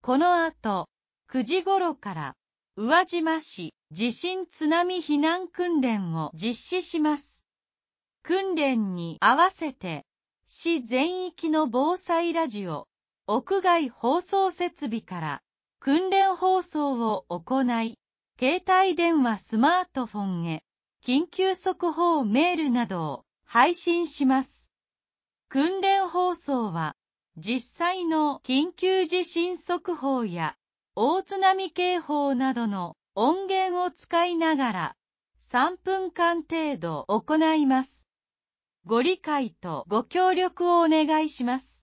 この後、9時頃から、宇和島市地震津波避難訓練を実施します。訓練に合わせて、市全域の防災ラジオ、屋外放送設備から訓練放送を行い、携帯電話スマートフォンへ緊急速報メールなどを配信します。訓練放送は、実際の緊急地震速報や大津波警報などの音源を使いながら3分間程度行います。ご理解とご協力をお願いします。